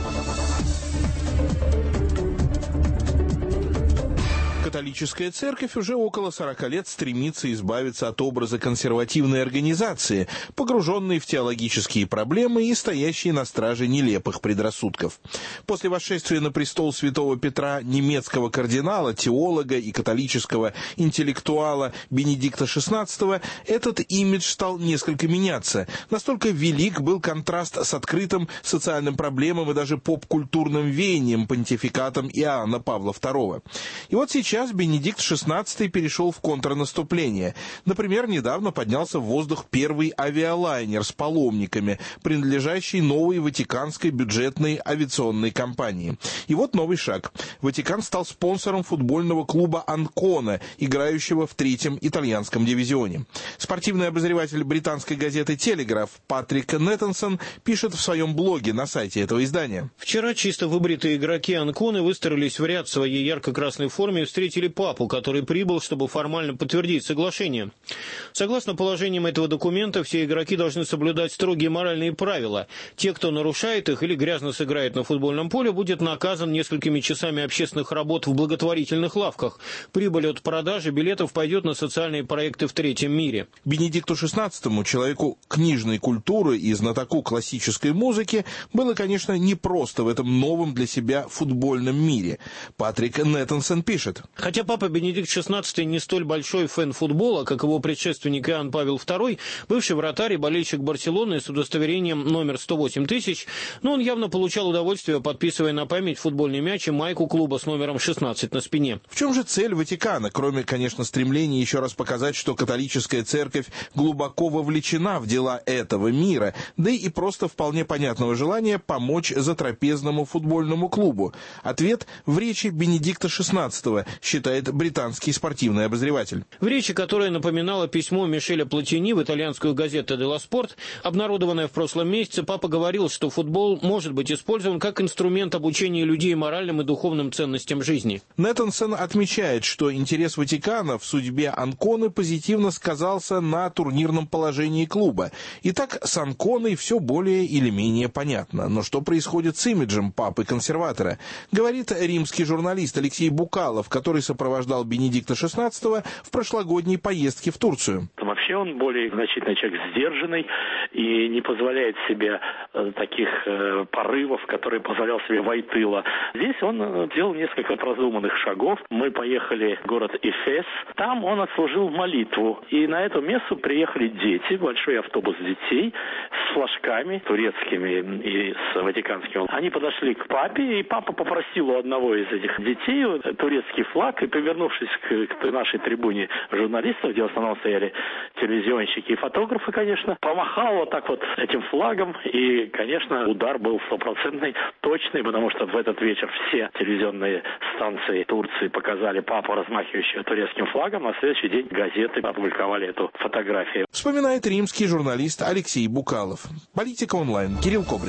Католическая церковь уже около 40 лет стремится избавиться от образа консервативной организации, погруженной в теологические проблемы и стоящей на страже нелепых предрассудков. После восшествия на престол святого Петра немецкого кардинала, теолога и католического интеллектуала Бенедикта XVI этот имидж стал несколько меняться. Настолько велик был контраст с открытым социальным проблемам и даже поп-культурным веянием понтификатом Иоанна Павла II. И вот сейчас Бенедикт XVI перешел в контрнаступление. Например, недавно поднялся в воздух первый авиалайнер с паломниками, принадлежащий новой ватиканской бюджетной авиационной компании. И вот новый шаг. Ватикан стал спонсором футбольного клуба «Анкона», играющего в 3-м итальянском дивизионе. Спортивный обозреватель британской газеты «Телеграф» Патрик Неттенсон пишет в своем блоге на сайте этого издания. Вчера чисто выбритые игроки «Анконы» выстроились в ряд в своей ярко-красной форме и встретили папу, который прибыл, чтобы формально подтвердить соглашение. Согласно положениям этого документа, все игроки должны соблюдать строгие моральные правила. Те, кто нарушает их или грязно сыграет на футбольном поле, будет наказан несколькими часами общественных работ в благотворительных лавках. Прибыль от продажи билетов пойдет на социальные проекты в третьем мире. Бенедикту XVI, человеку книжной культуры и знатоку классической музыки, было, конечно, непросто в этом новом для себя футбольном мире. Патрик Неттенсон пишет. Хотя папа Бенедикт XVI не столь большой фэн футбола, как его предшественник Иоанн Павел II, бывший вратарь и болельщик Барселоны с удостоверением номер 108 тысяч, но он явно получал удовольствие, подписывая на память футбольный мяч и майку клуба с номером 16 на спине. В чем же цель Ватикана, кроме, конечно, стремления еще раз показать, что католическая церковь глубоко вовлечена в дела этого мира, да и просто вполне понятного желания помочь затрапезному футбольному клубу? Ответ в речи Бенедикта XVI, считает британский спортивный обозреватель. В речи, которая напоминала письмо Мишеля Платини в итальянскую газету «Делла Спорт», обнародованное в прошлом месяце, папа говорил, что футбол может быть использован как инструмент обучения людей моральным и духовным ценностям жизни. Неттенсон отмечает, что интерес Ватикана в судьбе Анконы позитивно сказался на турнирном положении клуба. Итак, с Анконой все более или менее понятно. Но что происходит с имиджем папы-консерватора? Говорит римский журналист Алексей Букалов, который сопровождал Бенедикта XVI в прошлогодней поездке в Турцию. Вообще он более значительный человек, сдержанный и не позволяет себе таких порывов, которые позволял себе Войтыла. Здесь он сделал несколько продуманных шагов. Мы поехали в город Эфес. Там он отслужил молитву. И на это место приехали дети, большой автобус детей с флажками турецкими и с ватиканскими. Они подошли к папе, и папа попросил у одного из этих детей турецкий флаг, и, повернувшись к нашей трибуне журналистов, где в основном стояли телевизионщики и фотографы, конечно, помахал вот так вот этим флагом, и, конечно, удар был стопроцентный, точный, потому что в этот вечер все телевизионные станции Турции показали папу, размахивающего турецким флагом, на следующий день газеты опубликовали эту фотографию. Вспоминает римский журналист Алексей Букалов. Политика онлайн. Кирилл Кобрин.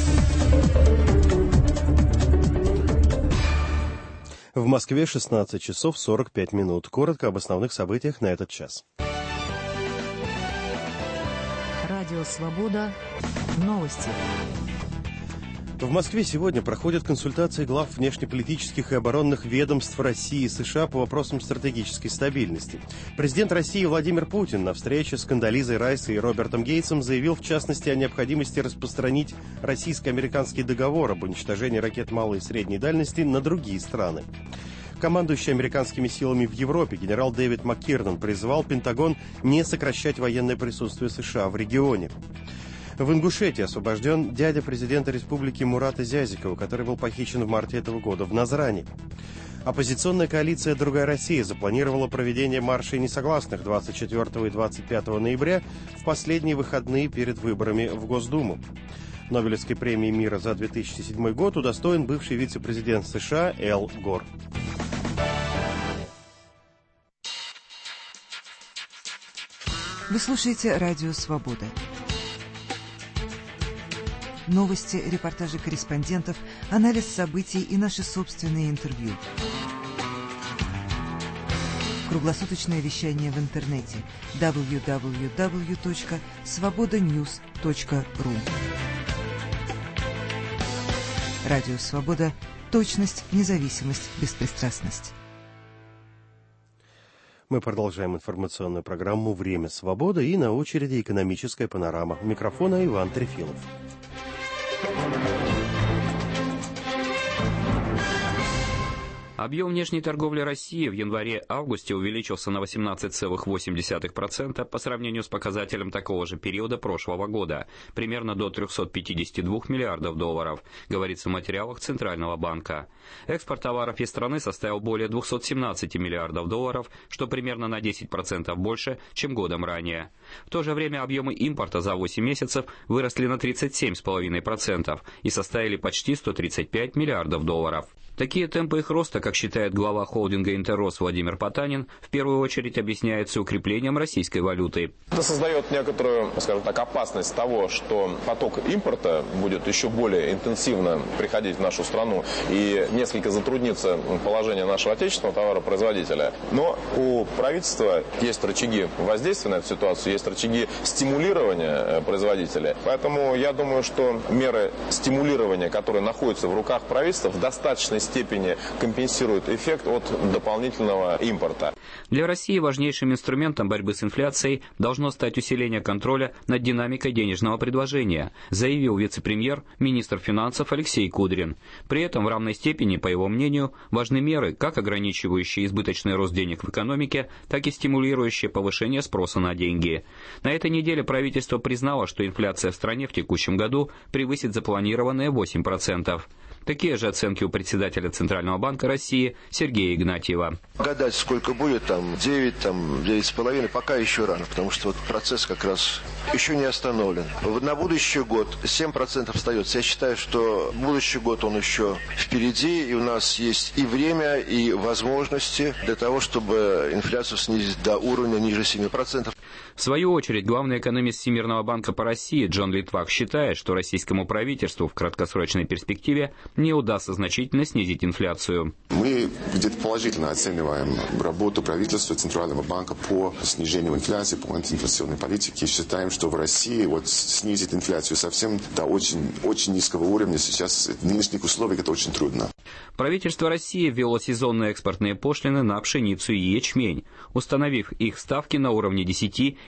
В Москве 16 часов 45 минут. Коротко об основных событиях на этот час. Радио «Свобода». Новости. В Москве сегодня проходят консультации глав внешнеполитических и оборонных ведомств России и США по вопросам стратегической стабильности. Президент России Владимир Путин на встрече с Кондолизой Райс и Робертом Гейтсом заявил в частности о необходимости распространить российско-американский договор об уничтожении ракет малой и средней дальности на другие страны. Командующий американскими силами в Европе генерал Дэвид МакКирнан призвал Пентагон не сокращать военное присутствие США в регионе. В Ингушетии освобожден дядя президента республики Мурата Зязикова, который был похищен в марте этого года в Назрани. Оппозиционная коалиция «Другая Россия» запланировала проведение маршей несогласных 24 и 25 ноября в последние выходные перед выборами в Госдуму. Нобелевской премии мира за 2007 год удостоен бывший вице-президент США Эл Гор. Вы слушаете «Радио Свобода». Новости, репортажи корреспондентов, анализ событий и наши собственные интервью. Круглосуточное вещание в интернете www.svobodanews.ru. Радио Свобода. Точность, независимость, беспристрастность. Мы продолжаем информационную программу «Время свободы» и на очереди экономическая панорама. У микрофона Иван Трефилов. Объем внешней торговли России в январе-августе увеличился на 18,8% по сравнению с показателем такого же периода прошлого года, примерно до 352 миллиардов долларов, говорится в материалах Центрального банка. Экспорт товаров из страны составил более 217 миллиардов долларов, что примерно на 10% больше, чем годом ранее. В то же время объемы импорта за 8 месяцев выросли на 37,5% и составили почти 135 миллиардов долларов. Такие темпы их роста, как считает глава холдинга «Интеррос» Владимир Потанин, в первую очередь объясняются укреплением российской валюты. Это создает некоторую, скажем так, опасность того, что поток импорта будет еще более интенсивно приходить в нашу страну и несколько затруднится положение нашего отечественного товаропроизводителя. Но у правительства есть рычаги воздействия на эту ситуацию, есть рычаги стимулирования производителя. Поэтому я думаю, что меры стимулирования, которые находятся в руках правительства, в достаточной степени компенсирует эффект от дополнительного импорта. Для России важнейшим инструментом борьбы с инфляцией должно стать усиление контроля над динамикой денежного предложения, заявил вице-премьер, министр финансов Алексей Кудрин. При этом в равной степени, по его мнению, важны меры, как ограничивающие избыточный рост денег в экономике, так и стимулирующие повышение спроса на деньги. На этой неделе правительство признало, что инфляция в стране в текущем году превысит запланированные 8%. Такие же оценки у председателя Центрального банка России Сергея Игнатьева. Гадать, сколько будет, 9, 9,5, пока еще рано, потому что процесс как раз еще не остановлен. На будущий год 7% остается. Я считаю, что будущий год он еще впереди, и у нас есть и время, и возможности для того, чтобы инфляцию снизить до уровня ниже 7%. В свою очередь, главный экономист Всемирного банка по России Джон Литвак считает, что российскому правительству в краткосрочной перспективе не удастся значительно снизить инфляцию. Мы где-то положительно оцениваем работу правительства Центрального банка по снижению инфляции, по антиинфляционной политике. Считаем, что в России снизить инфляцию совсем до очень низкого уровня сейчас в нынешних условиях это очень трудно. Правительство России ввело сезонные экспортные пошлины на пшеницу и ячмень, установив их ставки на уровне 10 и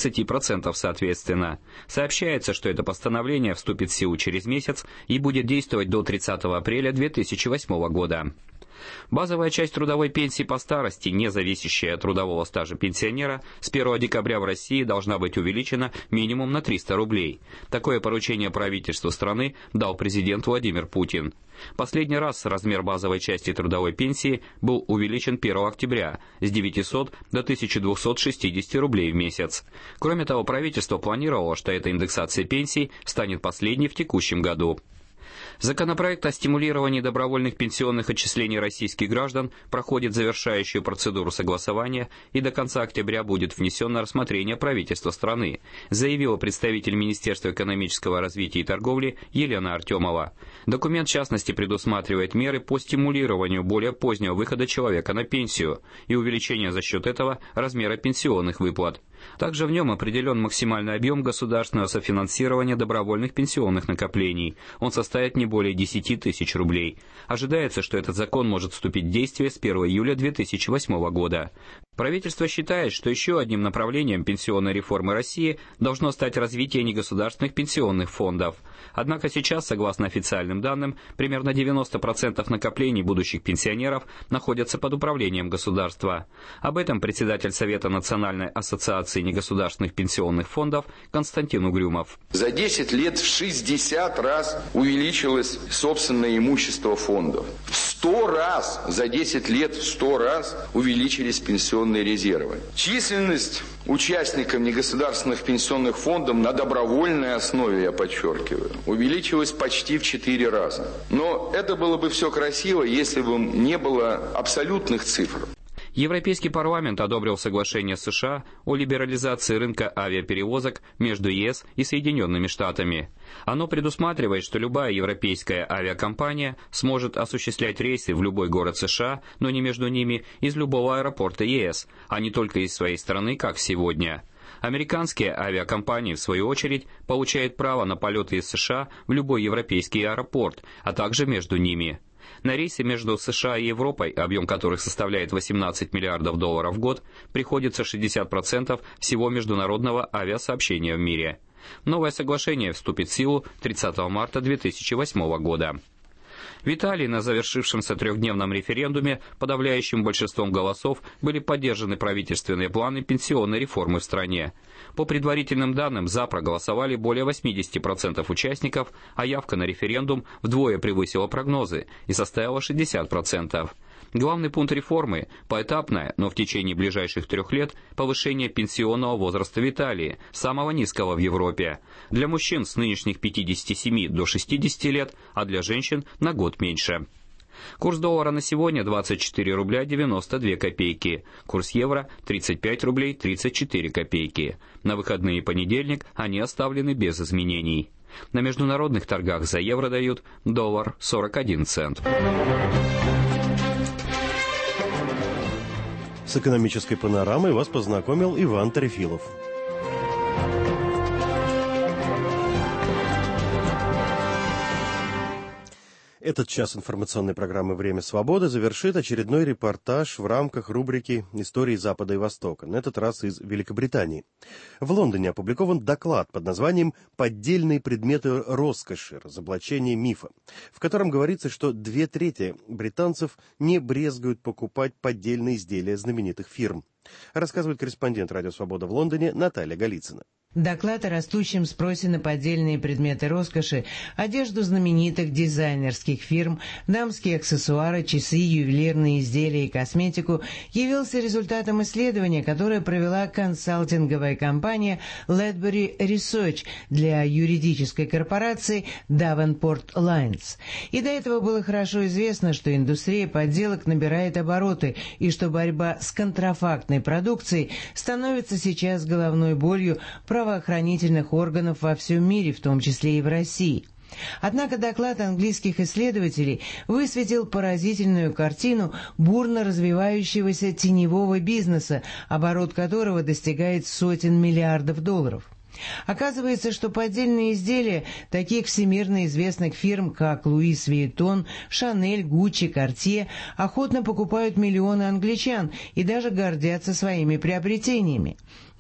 30% соответственно. Сообщается, что это постановление вступит в силу через месяц и будет действовать до 30 апреля 2008 года. Базовая часть трудовой пенсии по старости, не зависящая от трудового стажа пенсионера, с 1 декабря в России должна быть увеличена минимум на 300 рублей. Такое поручение правительству страны дал президент Владимир Путин. Последний раз размер базовой части трудовой пенсии был увеличен 1 октября с 900 до 1260 рублей в месяц. Кроме того, правительство планировало, что эта индексация пенсий станет последней в текущем году. Законопроект о стимулировании добровольных пенсионных отчислений российских граждан проходит завершающую процедуру согласования и до конца октября будет внесен на рассмотрение правительства страны, заявила представитель Министерства экономического развития и торговли Елена Артемова. Документ, в частности, предусматривает меры по стимулированию более позднего выхода человека на пенсию и увеличения за счет этого размера пенсионных выплат. Также в нем определен максимальный объем государственного софинансирования добровольных пенсионных накоплений. Он составит не более 10 тысяч рублей. Ожидается, что этот закон может вступить в действие с 1 июля 2008 года. Правительство считает, что еще одним направлением пенсионной реформы России должно стать развитие негосударственных пенсионных фондов. Однако сейчас, согласно официальным данным, примерно 90% накоплений будущих пенсионеров находятся под управлением государства. Об этом председатель Совета Национальной ассоциации негосударственных пенсионных фондов Константин Угрюмов. За 10 лет в 60 раз увеличилось собственное имущество фондов. В 100 раз, за 10 лет в 100 раз увеличились пенсионные резервы. Численность участников негосударственных пенсионных фондов на добровольной основе, я подчеркиваю, увеличилась почти в 4 раза. Но это было бы все красиво, если бы не было абсолютных цифр. Европейский парламент одобрил соглашение США о либерализации рынка авиаперевозок между ЕС и Соединенными Штатами. Оно предусматривает, что любая европейская авиакомпания сможет осуществлять рейсы в любой город США, но не между ними, из любого аэропорта ЕС, а не только из своей страны, как сегодня. Американские авиакомпании, в свою очередь, получают право на полеты из США в любой европейский аэропорт, а также между ними. На рейсы между США и Европой, объем которых составляет $18 миллиардов в год, приходится 60% всего международного авиасообщения в мире. Новое соглашение вступит в силу 30 марта 2008 года. В Италии на завершившемся 3-дневном референдуме подавляющим большинством голосов были поддержаны правительственные планы пенсионной реформы в стране. По предварительным данным, за проголосовали более 80% участников, а явка на референдум вдвое превысила прогнозы и составила 60%. Главный пункт реформы – поэтапное, но в течение ближайших 3 лет повышение пенсионного возраста в Италии, самого низкого в Европе. Для мужчин с нынешних 57 до 60 лет, а для женщин на год меньше. Курс доллара на сегодня 24 рубля 92 копейки. Курс евро 35 рублей 34 копейки. На выходные и понедельник они оставлены без изменений. На международных торгах за евро дают доллар 41 цент. С экономической панорамой вас познакомил Иван Тарефилов. Этот час информационной программы «Время свободы» завершит очередной репортаж в рамках рубрики «Истории Запада и Востока», на этот раз из Великобритании. В Лондоне опубликован доклад под названием «Поддельные предметы роскоши. Разоблачение мифа», в котором говорится, что 2/3 британцев не брезгуют покупать поддельные изделия знаменитых фирм. Рассказывает корреспондент «Радио Свобода» в Лондоне Наталья Голицына. Доклад о растущем спросе на поддельные предметы роскоши, одежду знаменитых дизайнерских фирм, дамские аксессуары, часы, ювелирные изделия и косметику явился результатом исследования, которое провела консалтинговая компания Ledbury Research для юридической корпорации Davenport Lines. И до этого было хорошо известно, что индустрия подделок набирает обороты и что борьба с контрафактной продукцией становится сейчас головной болью правоохранительных органов во всем мире, в том числе и в России. Однако доклад английских исследователей высветил поразительную картину бурно развивающегося теневого бизнеса, оборот которого достигает сотен миллиардов долларов. Оказывается, что поддельные изделия таких всемирно известных фирм, как Луис Виттон, Шанель, Гуччи, Картье, охотно покупают миллионы англичан и даже гордятся своими приобретениями.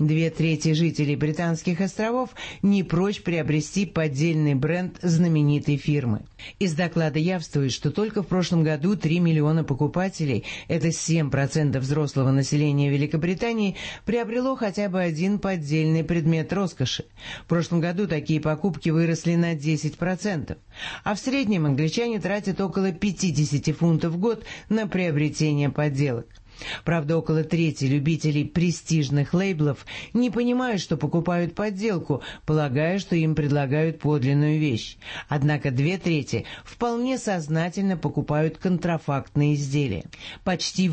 2/3 жителей Британских островов не прочь приобрести поддельный бренд знаменитой фирмы. Из доклада явствует, что только в прошлом году 3 миллиона покупателей, это 7% взрослого населения Великобритании, приобрело хотя бы один поддельный предмет роскоши. В прошлом году такие покупки выросли на 10%. А в среднем англичане тратят около 50 фунтов в год на приобретение подделок. Правда, около трети любителей престижных лейблов не понимают, что покупают подделку, полагая, что им предлагают подлинную вещь. Однако 2/3 вполне сознательно покупают контрафактные изделия. Почти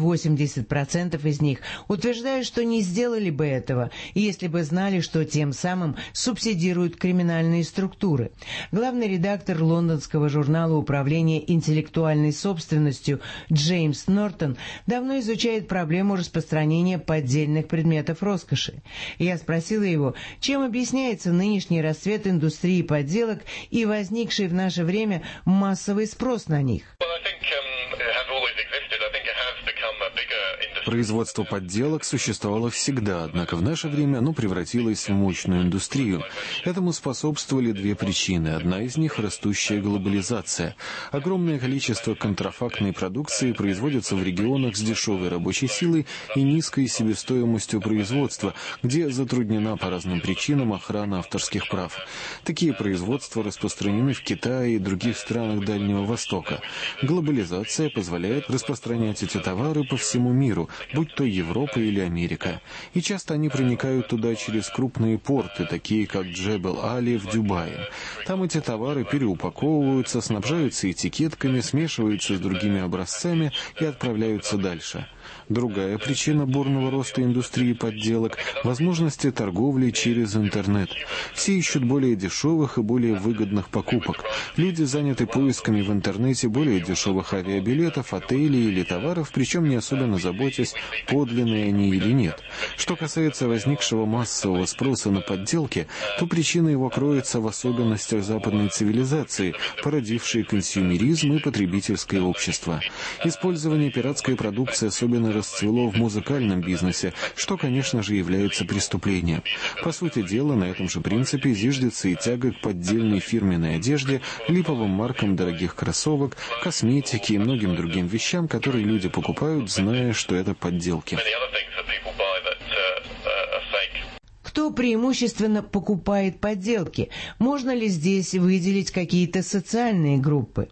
80% из них утверждают, что не сделали бы этого, если бы знали, что тем самым субсидируют криминальные структуры. Главный редактор лондонского журнала управления интеллектуальной собственностью Джеймс Нортон давно изучает проблему распространения поддельных предметов роскоши. Я спросила его, чем объясняется нынешний расцвет индустрии подделок и возникший в наше время массовый спрос на них. Производство подделок существовало всегда, однако в наше время оно превратилось в мощную индустрию. Этому способствовали две причины. Одна из них – растущая глобализация. Огромное количество контрафактной продукции производится в регионах с дешевой рабочей силой и низкой себестоимостью производства, где затруднена по разным причинам охрана авторских прав. Такие производства распространены в Китае и других странах Дальнего Востока. Глобализация позволяет распространять эти товары по всему миру, будь то Европа или Америка. И часто они проникают туда через крупные порты, такие как Джебел-Али в Дубае. Там эти товары переупаковываются, снабжаются этикетками, смешиваются с другими образцами и отправляются дальше. Другая причина бурного роста индустрии подделок – возможности торговли через интернет. Все ищут более дешевых и более выгодных покупок. Люди заняты поисками в интернете более дешевых авиабилетов, отелей или товаров, причем не особенно заботясь, подлинные они или нет. Что касается возникшего массового спроса на подделки, то причина его кроется в особенностях западной цивилизации, породившей консюмеризм и потребительское общество. Использование пиратской продукции особенно расцвело в музыкальном бизнесе, что, конечно же, является преступлением. По сути дела, на этом же принципе зиждется и тяга к поддельной фирменной одежде, липовым маркам дорогих кроссовок, косметике и многим другим вещам, которые люди покупают, зная, что это подделки. Кто преимущественно покупает подделки? Можно ли здесь выделить какие-то социальные группы?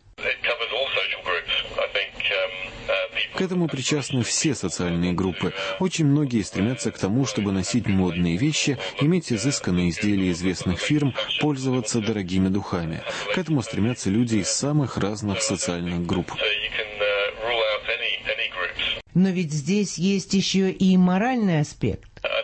К этому причастны все социальные группы. Очень многие стремятся к тому, чтобы носить модные вещи, иметь изысканные изделия известных фирм, пользоваться дорогими духами. К этому стремятся люди из самых разных социальных групп. Но ведь здесь есть еще и моральный аспект.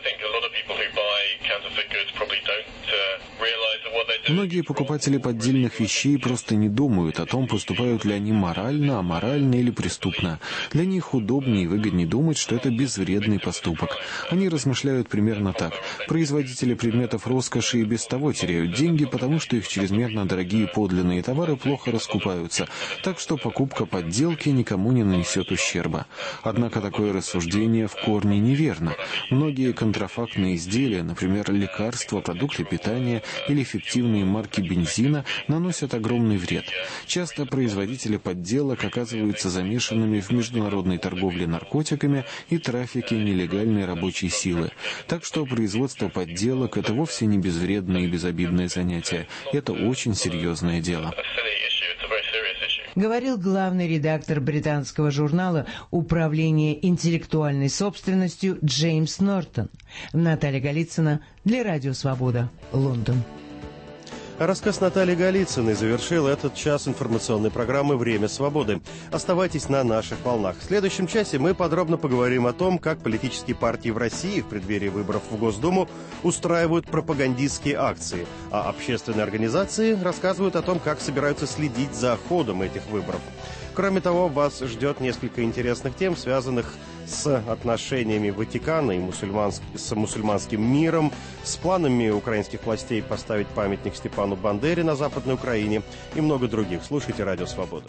Многие покупатели поддельных вещей просто не думают о том, поступают ли они морально, аморально или преступно. Для них удобнее и выгоднее думать, что это безвредный поступок. Они размышляют примерно так. Производители предметов роскоши и без того теряют деньги, потому что их чрезмерно дорогие подлинные товары плохо раскупаются, так что покупка подделки никому не нанесет ущерба. Однако такое рассуждение в корне неверно. Многие контрафактные изделия, например, лекарства, продукты питания или фиктивные марки бензина, наносят огромный вред. Часто производители подделок оказываются замешанными в международной торговле наркотиками и трафике нелегальной рабочей силы. Так что производство подделок – это вовсе не безвредное и безобидное занятие. Это очень серьезное дело. Говорил главный редактор британского журнала «Управление интеллектуальной собственностью» Джеймс Нортон. Наталья Голицына для Радио Свобода, Лондон. Рассказ Натальи Голицыной завершил этот час информационной программы «Время свободы». Оставайтесь на наших волнах. В следующем часе мы подробно поговорим о том, как политические партии в России в преддверии выборов в Госдуму устраивают пропагандистские акции, а общественные организации рассказывают о том, как собираются следить за ходом этих выборов. Кроме того, вас ждет несколько интересных тем, связанных с отношениями Ватикана и с мусульманским миром, с планами украинских властей поставить памятник Степану Бандере на Западной Украине и много других. Слушайте «Радио Свобода».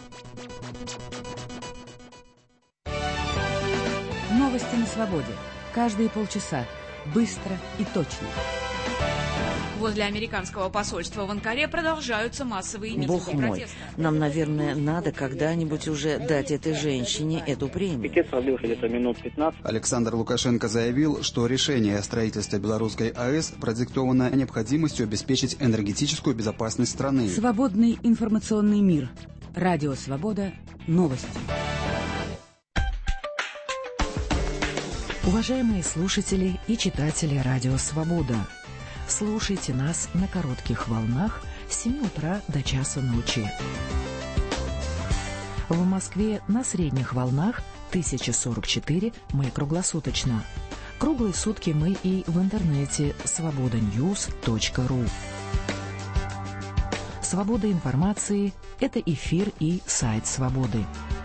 Новости на свободе. Каждые полчаса. Быстро и точно. Возле американского посольства в Анкаре продолжаются массовые митинги Бог мой, протеста. нам, наверное, надо когда-нибудь уже дать этой женщине эту премию. Где-то минут 15. Александр Лукашенко заявил, что решение о строительстве белорусской АЭС продиктовано необходимостью обеспечить энергетическую безопасность страны. Свободный информационный мир. Радио Свобода. Новости. Уважаемые слушатели и читатели Радио Свобода, слушайте нас на коротких волнах с 7 утра до часа ночи. В Москве на средних волнах 1044 мы круглосуточно. Круглые сутки мы и в интернете svobodanews.ru. Свобода информации – это эфир и сайт Свободы.